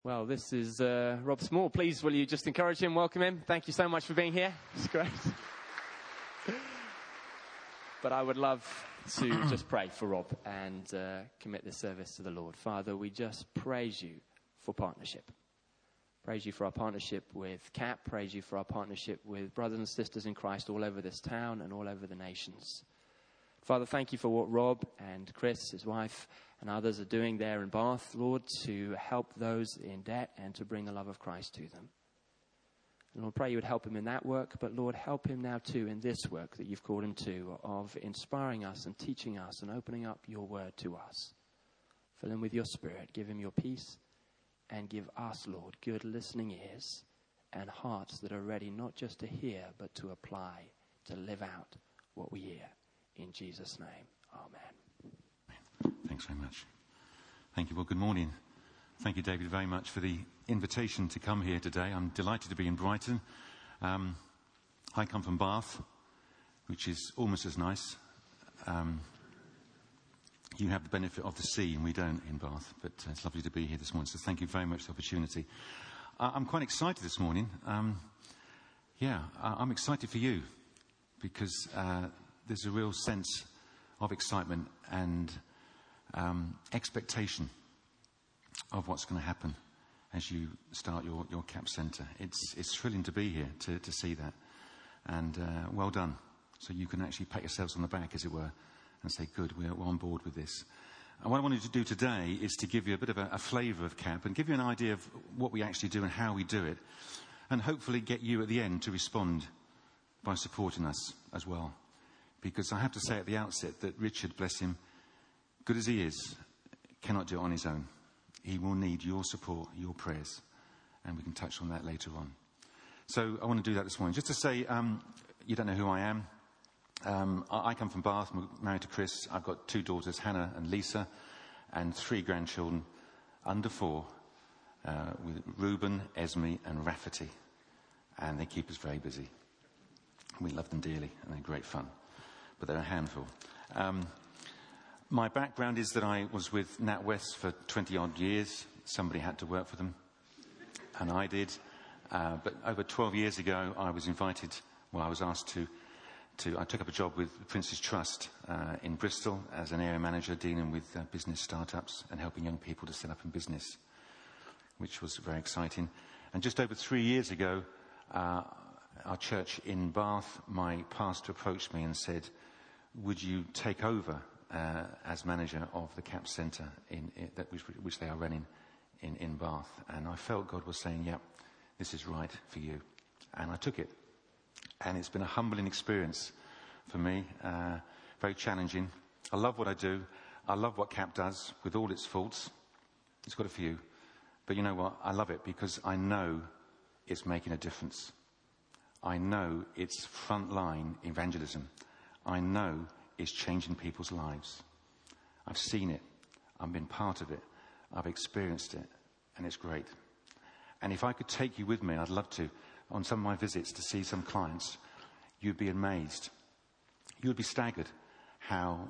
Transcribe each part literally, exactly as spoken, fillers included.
Well, this is uh, Rob Small. Please, will you just encourage him, welcome him? Thank you so much for being here. It's great. But I would love to just pray for Rob and uh, commit this service to the Lord. Father, we just praise you for partnership. Praise you for our partnership with C A P. Praise you for our partnership with brothers and sisters in Christ all over this town and all over the nations. Father, thank you for what Rob and Chris, his wife, and others are doing there in Bath, Lord, to help those in debt and to bring the love of Christ to them. And Lord, pray you would help him in that work, but Lord, help him now too in this work that you've called him to, of inspiring us and teaching us and opening up your word to us. Fill him with your spirit, give him your peace, and give us, Lord, good listening ears and hearts that are ready not just to hear, but to apply, to live out what we hear. In Jesus' name, amen. Thanks very much. Thank you. Well, good morning. Thank you, David, very much for the invitation to come here today. I'm delighted to be in Brighton. Um, I come from Bath, which is almost as nice. Um, you have the benefit of the sea, and we don't in Bath, but uh, it's lovely to be here this morning, so thank you very much for the opportunity. Uh, I'm quite excited this morning. Um, yeah, I- I'm excited for you, because uh, there's a real sense of excitement and um, expectation of what's going to happen as you start your, your C A P Centre. It's, it's thrilling to be here to, to see that. And uh, well done. So you can actually pat yourselves on the back, as it were, and say, good, we're, we're on board with this. And what I wanted to do today is to give you a bit of a, a flavour of C A P and give you an idea of what we actually do and how we do it. And hopefully get you at the end to respond by supporting us as well. Because I have to say at the outset that Richard, bless him, good as he is, cannot do it on his own. He will need your support, your prayers, and we can touch on that later on. So I want to do that this morning. Just to say, um, you don't know who I am. Um, I, I come from Bath, I'm married to Chris. I've got two daughters, Hannah and Lisa, and three grandchildren under four, uh, with Reuben, Esme and Rafferty. And they keep us very busy. We love them dearly, and they're great fun. But they're a handful. Um, my background is that I was with NatWest for twenty odd years. Somebody had to work for them, and I did. Uh, but over twelve years ago, I was invited, well, I was asked to, to I took up a job with Prince's Trust uh, in Bristol as an area manager dealing with uh, business startups and helping young people to set up in business, which was very exciting. And just over three years ago, uh, our church in Bath, my pastor approached me and said, would you take over uh, as manager of the C A P Centre in, in, that which, which they are running in, in Bath? And I felt God was saying, yep, this is right for you. And I took it. And it's been a humbling experience for me, uh, very challenging. I love what I do. I love what C A P does with all its faults. It's got a few. But you know what? I love it because I know it's making a difference. I know it's frontline evangelism. I know it's changing people's lives. I've seen it. I've been part of it. I've experienced it. And it's great. And if I could take you with me, I'd love to, on some of my visits to see some clients, you'd be amazed. You'd be staggered how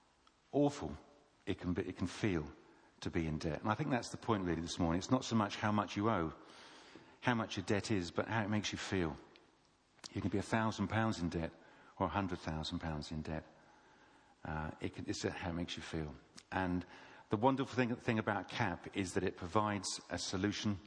awful it can be, it can feel to be in debt. And I think that's the point really this morning. It's not so much how much you owe, how much your debt is, but how it makes you feel. You can be a thousand pounds in debt or a hundred thousand pounds in debt. Uh, it can, it's how it makes you feel. And the wonderful thing, thing about C A P is that it provides a solution,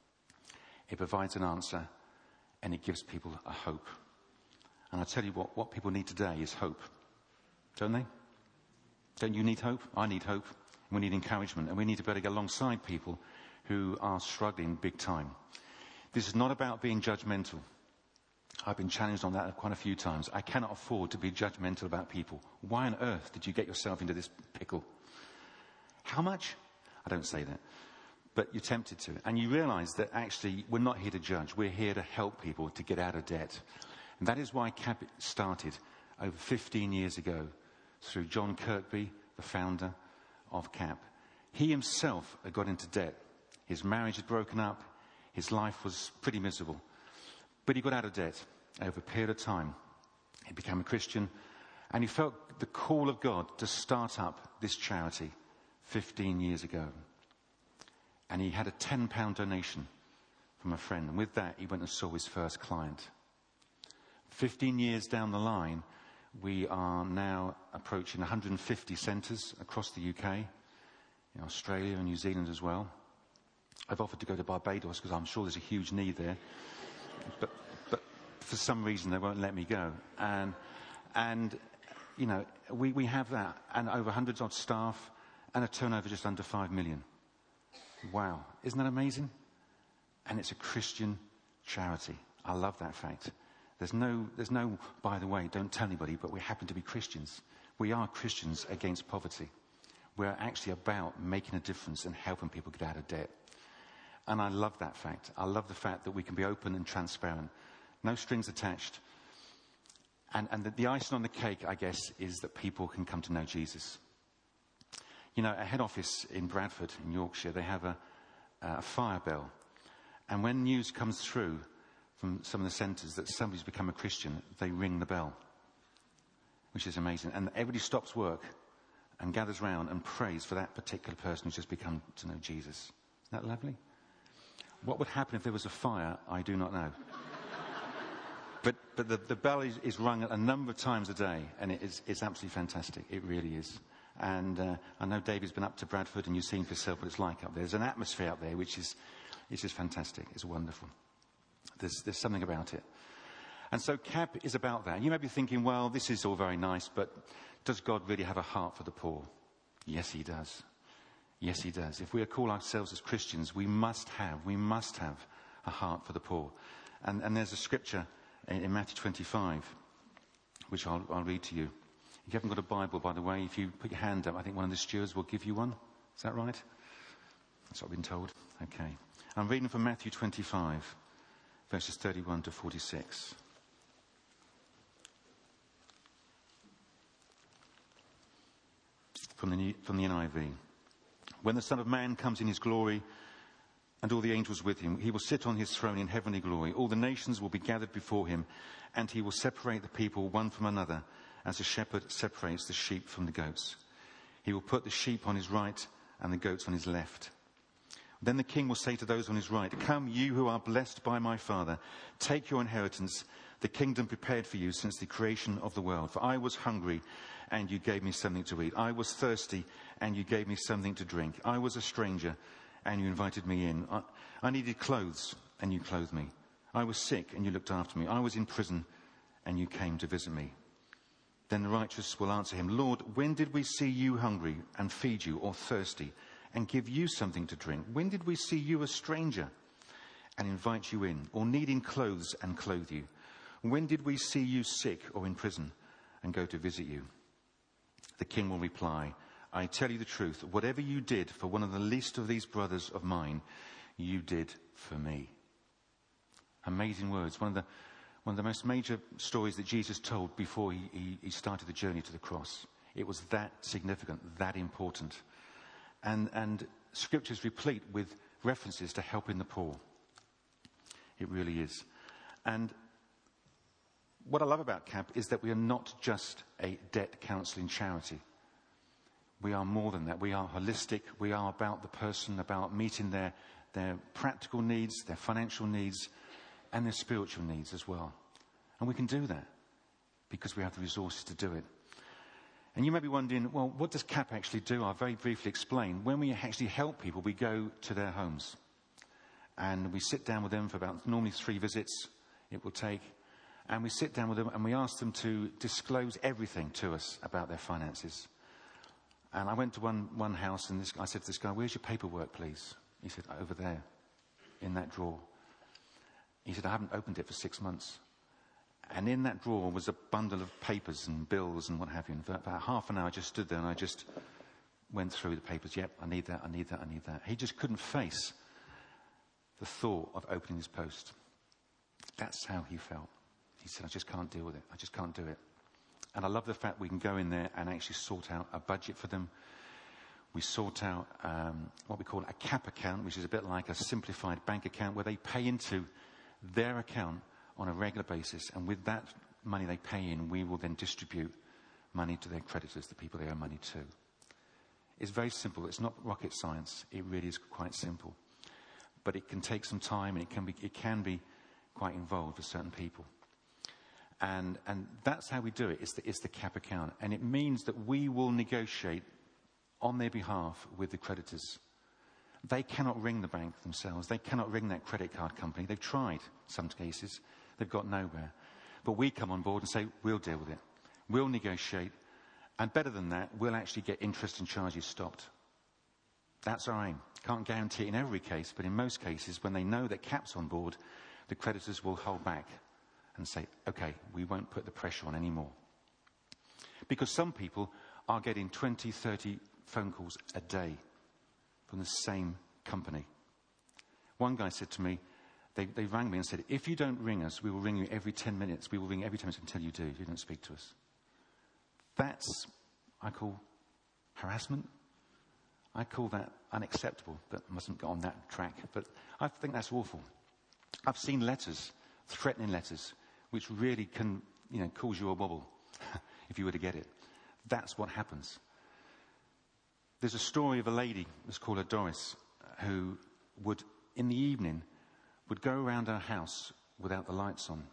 it provides an answer, and it gives people a hope. And I tell you what, what people need today is hope. Don't they? Don't you need hope? I need hope. We need encouragement, and we need to be able to get alongside people who are struggling big time. This is not about being judgmental. I've been challenged on that quite a few times. I cannot afford to be judgmental about people. Why on earth did you get yourself into this pickle? How much? I don't say that. But you're tempted to. And you realise that actually we're not here to judge. We're here to help people to get out of debt. And that is why C A P started over fifteen years ago through John Kirkby, the founder of C A P. He himself had got into debt. His marriage had broken up. His life was pretty miserable. But he got out of debt over a period of time. He became a Christian, and he felt the call of God to start up this charity fifteen years ago. And he had a ten pound donation from a friend. And with that, he went and saw his first client. fifteen years down the line, we are now approaching one hundred fifty centres across the U K, in Australia and New Zealand as well. I've offered to go to Barbados because I'm sure there's a huge need there. But, but for some reason, they won't let me go. And, and you know, we, we have that. And over hundreds of staff and a turnover just under five million. Wow. Isn't that amazing? And it's a Christian charity. I love that fact. There's no, there's no, by the way, don't tell anybody, but we happen to be Christians. We are Christians against poverty. We're actually about making a difference and helping people get out of debt. And I love that fact. I love the fact that we can be open and transparent. No strings attached. And, and the, the icing on the cake, I guess, is that people can come to know Jesus. You know, a head office in Bradford, in Yorkshire, they have a, a fire bell. And when news comes through from some of the centres that somebody's become a Christian, they ring the bell, which is amazing. And everybody stops work and gathers round and prays for that particular person who's just become to know Jesus. Isn't that lovely? What would happen if there was a fire? I do not know. but but the, the bell is, is rung a number of times a day, and it is, it's absolutely fantastic. It really is. And uh, I know David's been up to Bradford, and you've seen for yourself what it's like up there. There's an atmosphere up there which is, it's just fantastic. It's wonderful. There's, there's something about it. And so C A P is about that. You may be thinking, well, this is all very nice, but does God really have a heart for the poor? Yes, he does. Yes, he does. If we call ourselves as Christians, we must have, we must have a heart for the poor. And, and there's a scripture in, in Matthew twenty-five, which I'll, I'll read to you. If you haven't got a Bible, by the way, if you put your hand up, I think one of the stewards will give you one. Is that right? That's what I've been told. Okay. I'm reading from Matthew twenty-five, verses thirty-one to forty-six. From the, from the N I V. When the Son of Man comes in his glory and all the angels with him, he will sit on his throne in heavenly glory. All the nations will be gathered before him, and he will separate the people one from another, as a shepherd separates the sheep from the goats. He will put the sheep on his right and the goats on his left. Then the king will say to those on his right, "Come, you who are blessed by my Father, take your inheritance, the kingdom prepared for you since the creation of the world. For I was hungry, and you gave me something to eat. I was thirsty, and you gave me something to drink. I was a stranger, and you invited me in. I, I needed clothes, and you clothed me. I was sick, and you looked after me. I was in prison, and you came to visit me." Then the righteous will answer him, "Lord, when did we see you hungry and feed you, or thirsty and give you something to drink? When did we see you a stranger and invite you in, or needing clothes and clothe you? When did we see you sick or in prison and go to visit you?" The king will reply, "I tell you the truth, whatever you did for one of the least of these brothers of mine, you did for me." Amazing words. One of the, one of the most major stories that Jesus told before he, he, he started the journey to the cross. It was that significant, that important. And, and Scripture's replete with references to helping the poor. It really is. And what I love about C A P is that we are not just a debt counselling charity. We are more than that. We are holistic. We are about the person, about meeting their, their practical needs, their financial needs, and their spiritual needs as well. And we can do that because we have the resources to do it. And you may be wondering, well, what does C A P actually do? I'll very briefly explain. When we actually help people, we go to their homes. And we sit down with them for about normally three visits it will take. And we sit down with them and we ask them to disclose everything to us about their finances. And I went to one, one house and this, I said to this guy, "Where's your paperwork, please?" He said, "Over there, in that drawer." He said, "I haven't opened it for six months. And in that drawer was a bundle of papers and bills and what have you. And for about half an hour I just stood there and I just went through the papers. Yep, I need that, I need that, I need that. He just couldn't face the thought of opening his post. That's how he felt. He said, "I just can't deal with it. I just can't do it." And I love the fact we can go in there and actually sort out a budget for them. We sort out um, what we call a C A P account, which is a bit like a simplified bank account where they pay into their account on a regular basis. And with that money they pay in, we will then distribute money to their creditors, the people they owe money to. It's very simple. It's not rocket science. It really is quite simple. but it can take some time, and it can be, it can be quite involved for certain people. And, and that's how we do it. It's the, it's the C A P account. And it means that we will negotiate on their behalf with the creditors. They cannot ring the bank themselves. They cannot ring that credit card company. They've tried some cases. They've got nowhere. But we come on board and say, we'll deal with it. We'll negotiate. And better than that, we'll actually get interest and charges stopped. That's our aim. Can't guarantee it in every case, but in most cases, when they know that C A P's on board, the creditors will hold back and say, okay, we won't put the pressure on anymore. Because some people are getting twenty, thirty phone calls a day from the same company. One guy said to me, they, they rang me and said, if you don't ring us, we will ring you every ten minutes. We will ring every ten minutes until you do, if you don't speak to us. That's, I call, harassment. I call that unacceptable, but I mustn't go on that track. But I think that's awful. I've seen letters, threatening letters, which really can, you know, cause you a wobble if you were to get it. That's what happens. There's a story of a lady, let's call her Doris, who would, in the evening, would go around her house without the lights on.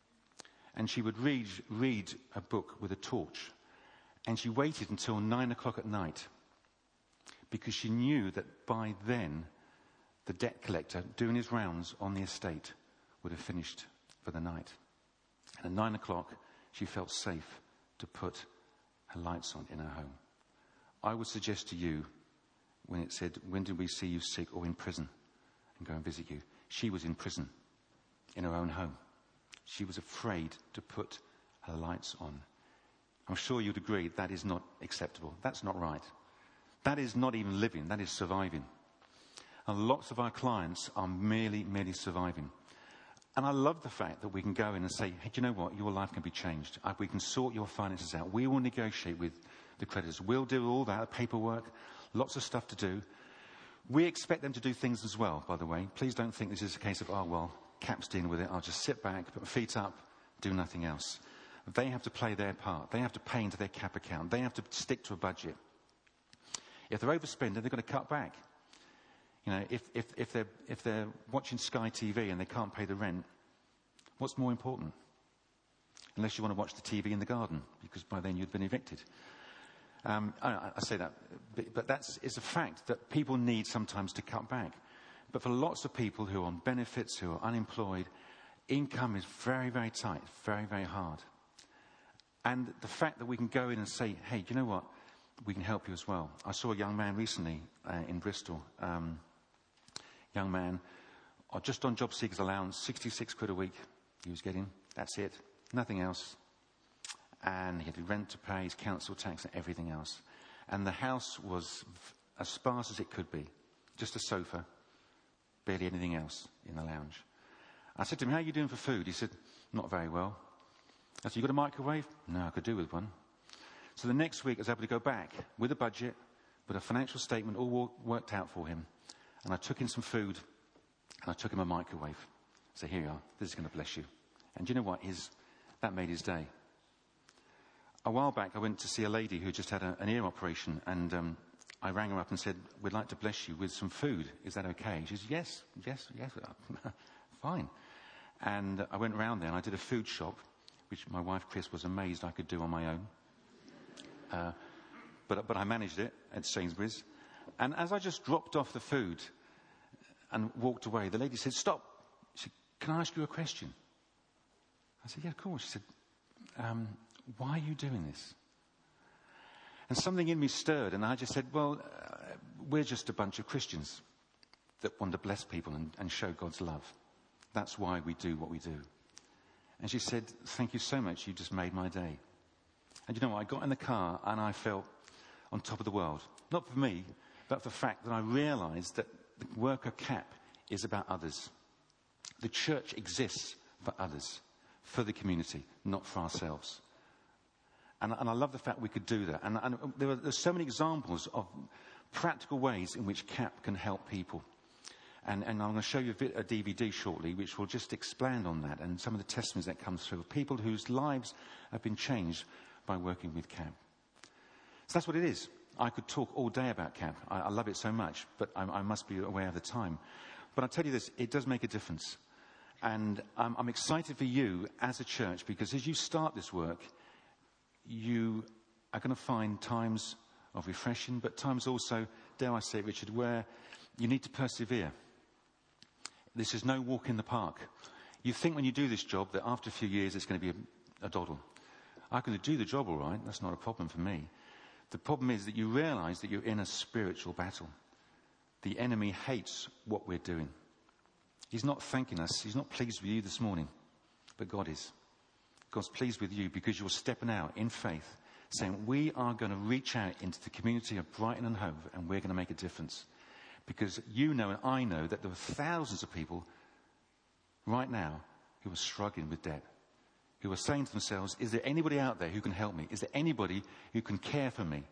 And she would read, read a book with a torch. And she waited until nine o'clock at night, because she knew that by then the debt collector doing his rounds on the estate would have finished for the night. And at nine o'clock, she felt safe to put her lights on in her home. I would suggest to you, when it said, when did we see you sick or in prison and go and visit you? She was in prison, in her own home. She was afraid to put her lights on. I'm sure you'd agree that is not acceptable. That's not right. That is not even living, that is surviving. And lots of our clients are merely, merely surviving. And I love the fact that we can go in and say, hey, do you know what? Your life can be changed. We can sort your finances out. We will negotiate with the creditors. We'll do all that, paperwork, lots of stuff to do. We expect them to do things as well, by the way. Please don't think this is a case of, oh, well, C A P's dealing with it. I'll just sit back, put my feet up, do nothing else. They have to play their part. They have to pay into their C A P account. They have to stick to a budget. If they're overspending, they've got to cut back. You know, if, if, if, they're, if they're watching Sky T V and they can't pay the rent, what's more important? Unless you want to watch the T V in the garden, because by then you'd been evicted. Um, I, I say that, but, but that's it's a fact that people need sometimes to cut back. But for lots of people who are on benefits, who are unemployed, income is very, very tight, very, very hard. And the fact that we can go in and say, hey, do you know what? We can help you as well. I saw a young man recently uh, in Bristol. Um, young man, uh, just on job seekers allowance, sixty-six quid a week he was getting. That's it. Nothing else. And he had rent to pay, his council tax and everything else. And the house was as sparse as it could be. Just a sofa, barely anything else in the lounge. I said to him, how are you doing for food? He said, not very well. I said, you got a microwave? No, I could do with one. So the next week I was able to go back with a budget, with a financial statement all worked out for him. And I took in some food and I took him a microwave. So here you are, this is going to bless you. And do you know what? His, that made his day. A while back I went to see a lady who just had a, an ear operation, and um, I rang her up and said, we'd like to bless you with some food. Is that okay? She said, yes, yes, yes, fine. And I went around there and I did a food shop, which my wife Chris was amazed I could do on my own. Uh, but, but I managed it at Sainsbury's. And as I just dropped off the food and walked away, the lady said, stop. She said, can I ask you a question? I said, yeah, of course. She said, um, why are you doing this? And something in me stirred, and I just said, well, uh, we're just a bunch of Christians that want to bless people and, and show God's love. That's why we do what we do. And she said, thank you so much. You just made my day. And you know what? I got in the car and I felt on top of the world. Not for me, but for the fact that I realised that the work of C A P is about others. The church exists for others, for the community, not for ourselves. And, and I love the fact we could do that. And, and there are there's so many examples of practical ways in which C A P can help people. And, and I'm going to show you a, a D V D shortly, which will just expand on that and some of the testimonies that come through of people whose lives have been changed by working with C A P. So that's what it is. I could talk all day about C A P. I, I love it so much, but I, I must be aware of the time. But I tell you this, it does make a difference. And um, I'm excited for you as a church, because as you start this work, you are going to find times of refreshing, but times also, dare I say, Richard, where you need to persevere. This is no walk in the park. You think when you do this job that after a few years it's going to be a, a doddle. I can do the job all right, that's not a problem for me. The problem is that you realise that you're in a spiritual battle. The enemy hates what we're doing. He's not thanking us, he's not pleased with you this morning, but God is. God's pleased with you because you're stepping out in faith, saying we are going to reach out into the community of Brighton and Hove and we're going to make a difference. Because you know and I know that there are thousands of people right now who are struggling with debt, who are saying to themselves, is there anybody out there who can help me? Is there anybody who can care for me?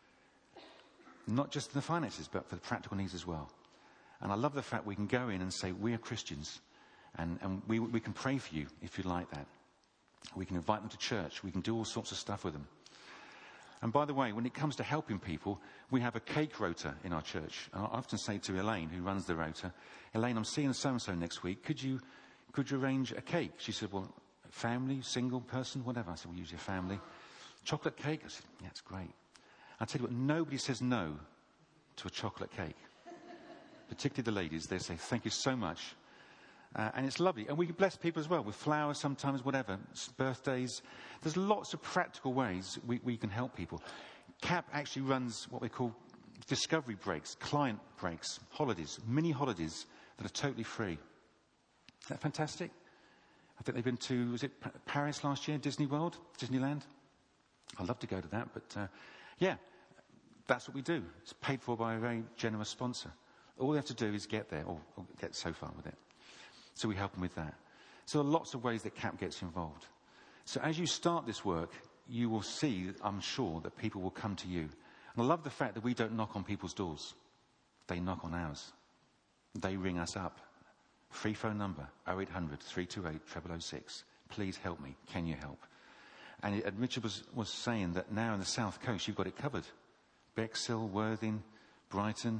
Not just in the finances, but for the practical needs as well. And I love the fact we can go in and say, we are Christians, and, and we, we can pray for you if you'd like that. We can invite them to church. We can do all sorts of stuff with them. And by the way, when it comes to helping people, we have a cake rota in our church. And I often say to Elaine, who runs the rota, Elaine, I'm seeing so-and-so next week. Could you, could you arrange a cake? She said, well, family, single person, whatever. I said, well, usually a family. Chocolate cake? I said, yeah, it's great. I tell you what, nobody says no to a chocolate cake. Particularly the ladies, they say, thank you so much. Uh, and it's lovely. And we bless people as well with flowers sometimes, whatever, birthdays. There's lots of practical ways we, we can help people. C A P actually runs what we call discovery breaks, client breaks, holidays, mini holidays that are totally free. Isn't that fantastic? I think they've been to, was it Paris last year, Disney World, Disneyland? I'd love to go to that, but uh, yeah, that's what we do. It's paid for by a very generous sponsor. All they have to do is get there, or, or get so far with it. So we help them with that. So there are lots of ways that C A P gets involved. So as you start this work, you will see, I'm sure, that people will come to you. And I love the fact that we don't knock on people's doors. They knock on ours. They ring us up. Free phone number, oh eight hundred, three two eight, double oh six. Please help me. Can you help? And, it, and Richard was, was saying that now in the South Coast, you've got it covered. Bexhill, Worthing, Brighton,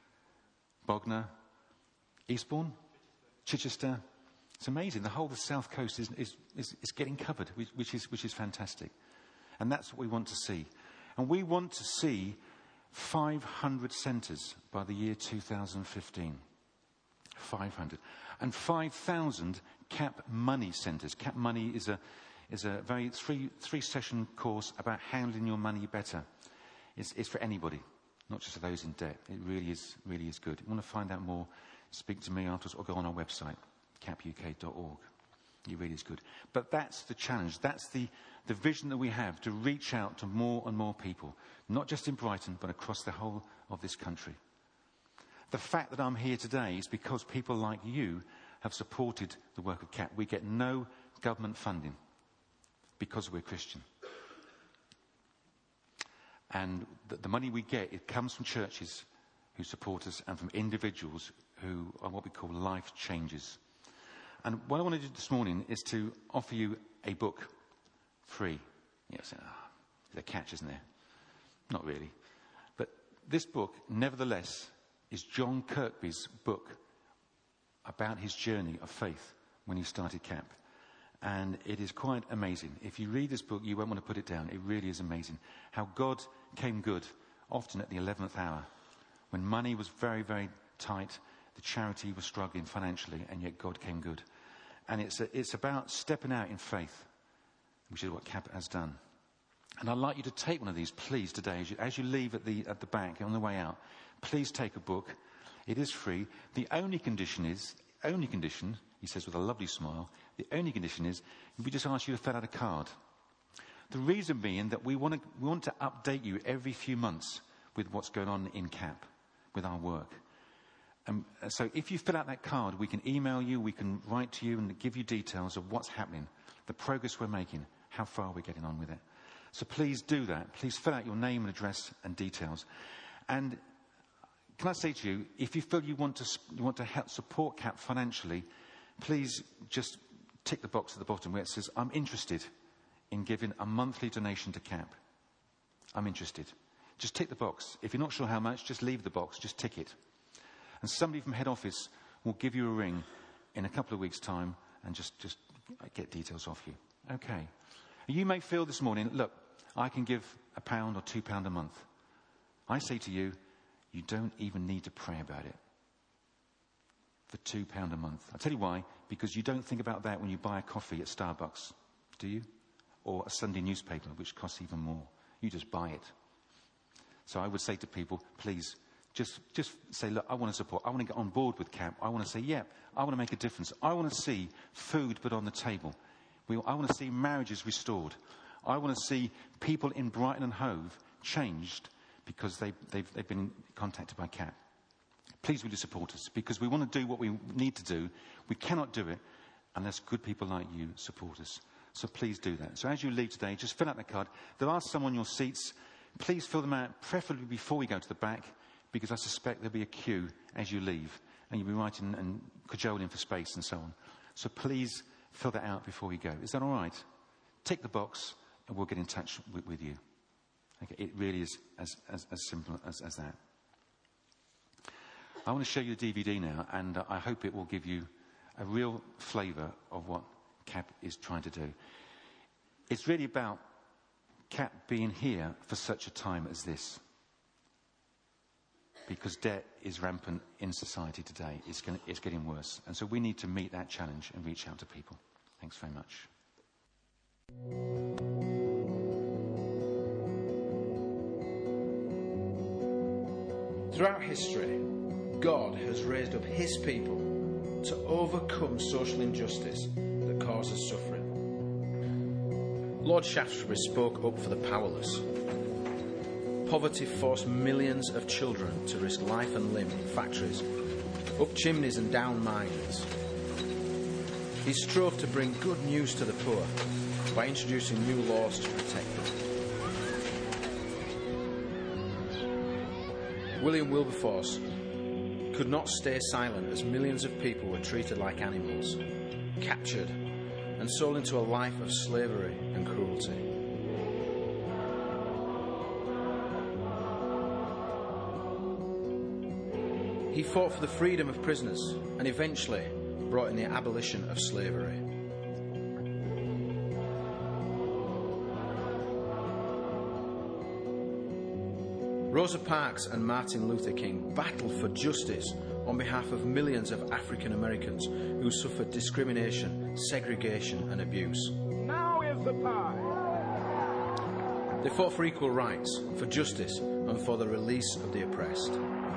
Bognor, Eastbourne, Chichester. It's amazing. The whole of the South Coast is, is, is, is getting covered, which, which, is, which is fantastic. And that's what we want to see. And we want to see five hundred centres by the year two thousand fifteen. five hundred. And five thousand C A P Money centres. C A P Money is a, is a very three, three session course about handling your money better. It's, it's for anybody, not just for those in debt. It really is, really is good. If you want to find out more, speak to me afterwards or go on our website, cap u k dot org. It really is good. But that's the challenge. That's the, the vision that we have, to reach out to more and more people, not just in Brighton, but across the whole of this country. The fact that I'm here today is because people like you have supported the work of C A P. We get no government funding because we're Christian. And the, the money we get, it comes from churches who support us and from individuals who are what we call life changers. And what I want to do this morning is to offer you a book free. Yes, oh, there's a catch, isn't there? Not really. But this book, nevertheless, is John Kirkby's book about his journey of faith when he started C A P. And it is quite amazing. If you read this book, you won't want to put it down. It really is amazing. How God came good, often at the eleventh hour, when money was very, very tight, the charity was struggling financially, and yet God came good. And it's, a, it's about stepping out in faith, which is what C A P has done. And I'd like you to take one of these, please, today, as you, as you leave at the, at the back, on the way out. Please take a book. It is free. The only condition is, only condition, he says with a lovely smile, the only condition is we just ask you to fill out a card. The reason being that we want to, we want to update you every few months with what's going on in C A P, with our work. Um, so if you fill out that card, we can email you, we can write to you and give you details of what's happening, the progress we're making, how far we're getting on with it. So please do that. Please fill out your name and address and details. And can I say to you, if you feel you want to, you want to help support C A P financially, please just tick the box at the bottom where it says, I'm interested in giving a monthly donation to C A P. I'm interested. Just tick the box. If you're not sure how much, just leave the box, just tick it. And somebody from head office will give you a ring in a couple of weeks' time and just, just get details off you. Okay. You may feel this morning, look, I can give a pound or two pound a month. I say to you, you don't even need to pray about it. For two pound a month. I'll tell you why. Because you don't think about that when you buy a coffee at Starbucks, do you? Or a Sunday newspaper, which costs even more. You just buy it. So I would say to people, please, just, just say, look, I want to support. I want to get on board with CAP. I want to say, yeah, I want to make a difference. I want to see food put on the table. We, I want to see marriages restored. I want to see people in Brighton and Hove changed because they, they've, they've been contacted by CAP. Please will you support us, because we want to do what we need to do. We cannot do it unless good people like you support us. So please do that. So as you leave today, just fill out the card. There are some on your seats. Please fill them out, preferably before we go to the back, because I suspect there'll be a queue as you leave, and you'll be writing and cajoling for space and so on. So please fill that out before we go. Is that all right? Tick the box, and we'll get in touch with, with you. Okay, it really is as, as, as simple as, as that. I want to show you the D V D now, and uh, I hope it will give you a real flavour of what CAP is trying to do. It's really about CAP being here for such a time as this. Because debt is rampant in society today. It's, gonna, it's getting worse. And so we need to meet that challenge and reach out to people. Thanks very much. Throughout history, God has raised up his people to overcome social injustice that causes suffering. Lord Shaftesbury spoke up for the powerless. Poverty forced millions of children to risk life and limb in factories, up chimneys and down mines. He strove to bring good news to the poor by introducing new laws to protect them. William Wilberforce could not stay silent as millions of people were treated like animals, captured and sold into a life of slavery and cruelty. He fought for the freedom of prisoners and eventually brought in the abolition of slavery. Rosa Parks and Martin Luther King battled for justice on behalf of millions of African Americans who suffered discrimination, segregation and abuse. Now is the time. They fought for equal rights, for justice and for the release of the oppressed.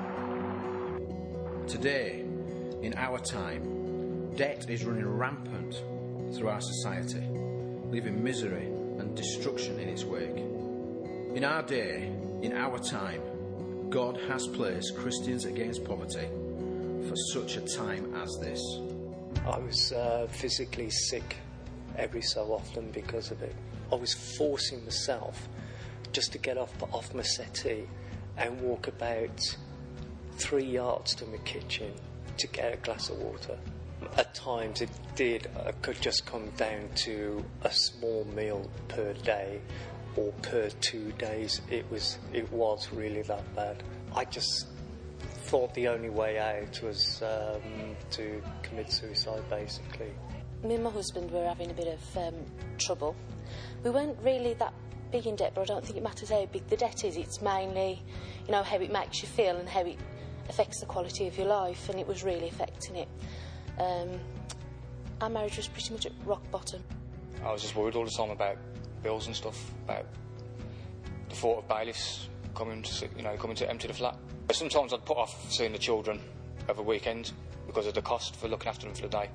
Today, in our time, debt is running rampant through our society, leaving misery and destruction in its wake. In our day, in our time, God has placed Christians Against Poverty for such a time as this. I was uh, physically sick every so often because of it. I was forcing myself just to get off, off my settee and walk about three yards to my kitchen to get a glass of water. At times it did, I could just come down to a small meal per day or per two days. It was it was really that bad. I just thought the only way out was um, to commit suicide, basically. Me and my husband were having a bit of um, trouble. We weren't really that big in debt, but I don't think it matters how big the debt is. It's mainly, you know, how it makes you feel and how it affects the quality of your life, and it was really affecting it. Um, our marriage was pretty much at rock bottom. I was just worried all the time about bills and stuff, about the thought of bailiffs coming to, you know, coming to empty the flat. Sometimes I'd put off seeing the children over weekend because of the cost for looking after them for the day,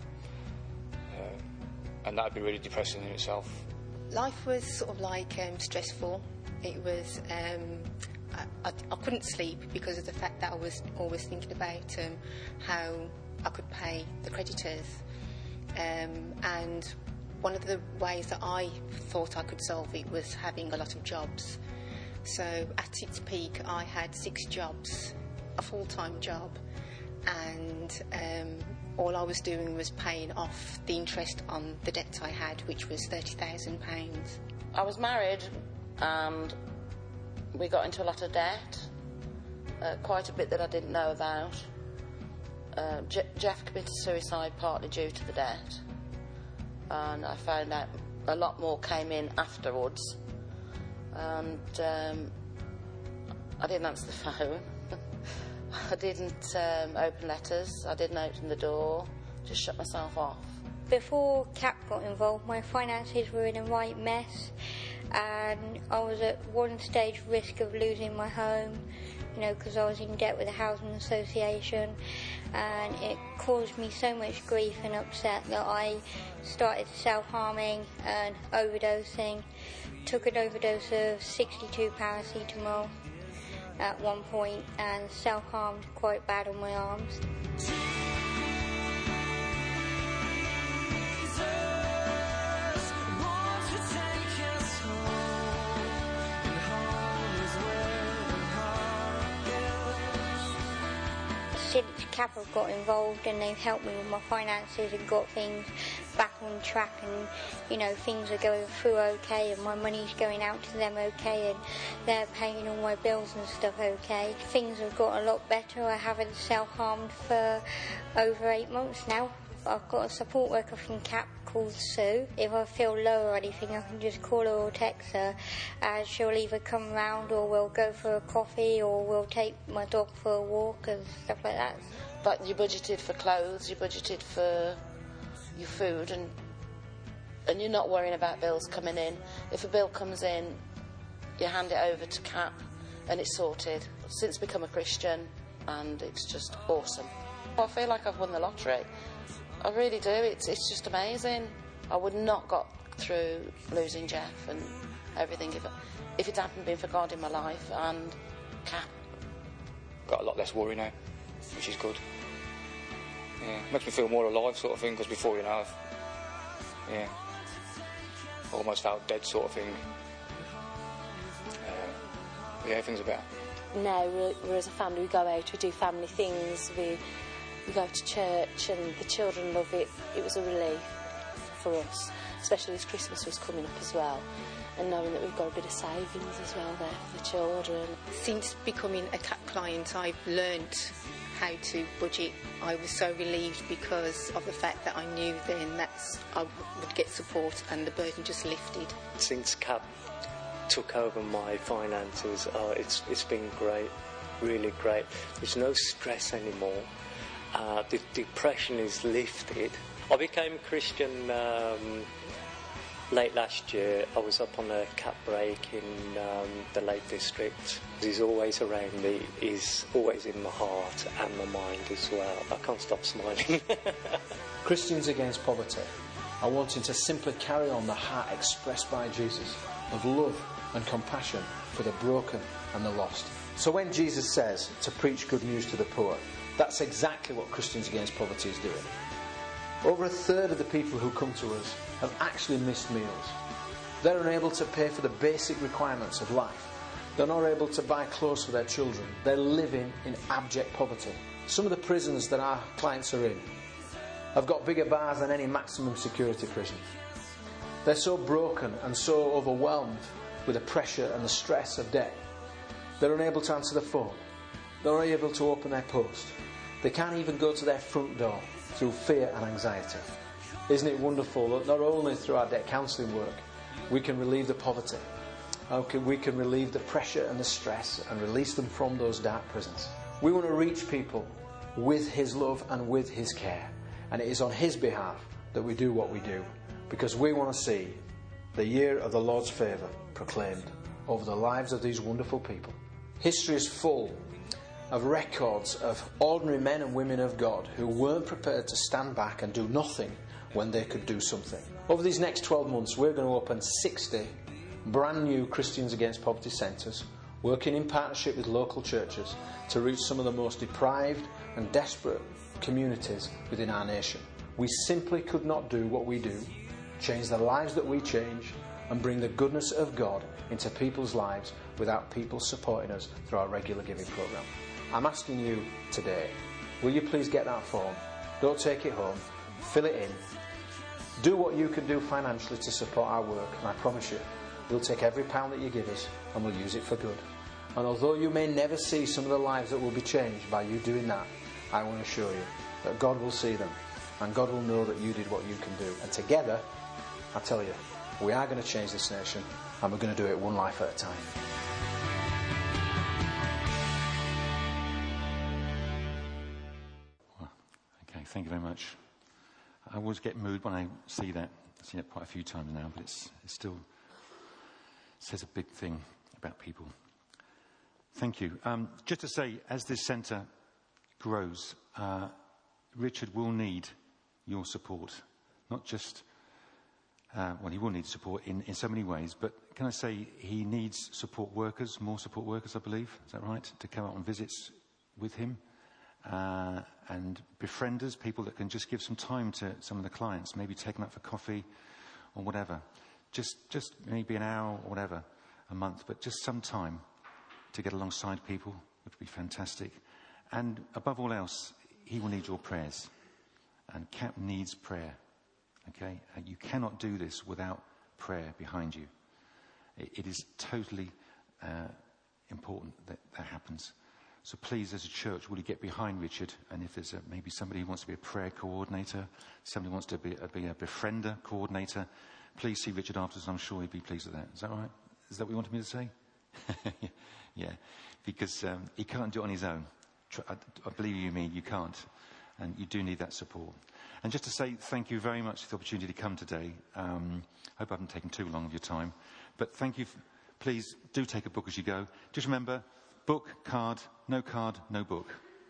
uh, and that'd be really depressing in itself. Life was sort of like um, stressful. It was. Um, I, I, I couldn't sleep because of the fact that I was always thinking about um, how I could pay the creditors, um, and one of the ways that I thought I could solve it was having a lot of jobs. So at its peak, I had six jobs, a full-time job, and um, all I was doing was paying off the interest on the debt I had, which was thirty thousand pounds. I was married and we got into a lot of debt, uh, quite a bit that I didn't know about. uh, Je- Jeff committed suicide partly due to the debt, and I found out a lot more came in afterwards, and um, I didn't answer the phone. I didn't um, open letters, I didn't open the door, just shut myself off. Before C A P got involved, my finances were in a right mess, and I was at one stage risk of losing my home, you know, because I was in debt with the Housing Association, and it caused me so much grief and upset that I started self-harming and overdosing. Took an overdose of sixty-two paracetamol at one point and self-harmed quite bad on my arms. Since C A P have got involved and they've helped me with my finances and got things back on track, and you know, things are going through okay and my money's going out to them okay and they're paying all my bills and stuff okay. Things have got a lot better. I haven't self-harmed for over eight months now. I've got a support worker from C A P called Sue. If I feel low or anything, I can just call her or text her, and she'll either come round or we'll go for a coffee or we'll take my dog for a walk and stuff like that. But you budgeted for clothes, you budgeted for your food, and and you're not worrying about bills coming in. If a bill comes in, you hand it over to C A P and it's sorted. I've since become a Christian, and it's just awesome. I feel like I've won the lottery. I really do. It's it's just amazing. I would not got through losing Jeff and everything if it, if it hadn't been for God in my life and C A P. Got a lot less worry now, which is good. Yeah, makes me feel more alive, sort of thing. Because before, you know, I've, yeah, almost felt dead, sort of thing. Uh, yeah, things are better. Now we're, we're as a family, we go out, we do family things, we. We go to church and the children love it. It was a relief for us, especially as Christmas was coming up as well, and knowing that we've got a bit of savings as well there for the children. Since becoming a C A P client, I've learnt how to budget. I was so relieved because of the fact that I knew then that I would get support and the burden just lifted. Since C A P took over my finances, oh, it's it's been great, really great. There's no stress anymore. Uh, the depression is lifted. I became a Christian um, late last year. I was up on a C A P break in um, the Lake District. He's always around me. He's always in my heart and my mind as well. I can't stop smiling. Christians Against Poverty are wanting to simply carry on the heart expressed by Jesus of love and compassion for the broken and the lost. So when Jesus says to preach good news to the poor, that's exactly what Christians Against Poverty is doing. Over a third of the people who come to us have actually missed meals. They're unable to pay for the basic requirements of life. They're not able to buy clothes for their children. They're living in abject poverty. Some of the prisons that our clients are in have got bigger bars than any maximum security prison. They're so broken and so overwhelmed with the pressure and the stress of debt. They're unable to answer the phone. They're unable to open their post. They can't even go to their front door through fear and anxiety. Isn't it wonderful that not only through our debt counselling work we can relieve the poverty, okay, we can relieve the pressure and the stress and release them from those dark prisons. We want to reach people with His love and with His care, and it is on His behalf that we do what we do, because we want to see the year of the Lord's favour proclaimed over the lives of these wonderful people. History is full of records of ordinary men and women of God who weren't prepared to stand back and do nothing when they could do something. Over these next twelve months, we're going to open sixty brand new Christians Against Poverty centres, working in partnership with local churches to reach some of the most deprived and desperate communities within our nation. We simply could not do what we do, change the lives that we change, and bring the goodness of God into people's lives without people supporting us through our regular giving programme. I'm asking you today, will you please get that form? Don't take it home. Fill it in. Do what you can do financially to support our work, and I promise you, we'll take every pound that you give us and we'll use it for good. And although you may never see some of the lives that will be changed by you doing that, I want to assure you, that God will see them and God will know that you did what you can do. And together, I tell you, we are going to change this nation, and we're going to do it one life at a time. Well, okay, thank you very much. I always get moved when I see that. I've seen it quite a few times now, but it's, it still says a big thing about people. Thank you. Um, just to say, as this centre grows, uh, Richard will need your support. Not just, uh, well, he will need support in, in so many ways, but can I say he needs support workers, more support workers, I believe. Is that right? To come out on visits with him. Uh, and befrienders, people that can just give some time to some of the clients, maybe take them out for coffee or whatever. Just, just maybe an hour or whatever a month, but just some time to get alongside people would be fantastic. And above all else, he will need your prayers. And C A P needs prayer. Okay? And you cannot do this without prayer behind you. It, it is totally uh, important that that happens. So please, as a church, will you get behind Richard? And if there's a, maybe somebody who wants to be a prayer coordinator, somebody wants to be a, be a befriender coordinator, please see Richard afterwards, and I'm sure he'd be pleased with that. Is that right? Is that what you wanted me to say? Yeah, because um, he can't do it on his own. I, I believe you mean you can't. And you do need that support. And just to say thank you very much for the opportunity to come today. Um, I hope I haven't taken too long of your time. But thank you. F- please do take a book as you go. Just remember, book, card, no card, no book.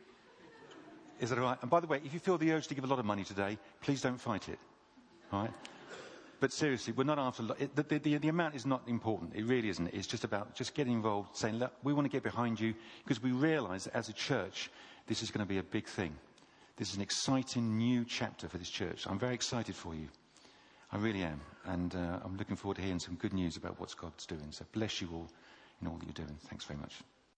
Is that all right? And by the way, if you feel the urge to give a lot of money today, please don't fight it. All right? But seriously, we're not after... It, the, the, the amount is not important. It really isn't. It's just about just getting involved, saying, look, we want to get behind you, because we realise that as a church, this is going to be a big thing. This is an exciting new chapter for this church. I'm very excited for you. I really am. And uh, I'm looking forward to hearing some good news about what God's doing. So bless you all in all that you're doing. Thanks very much.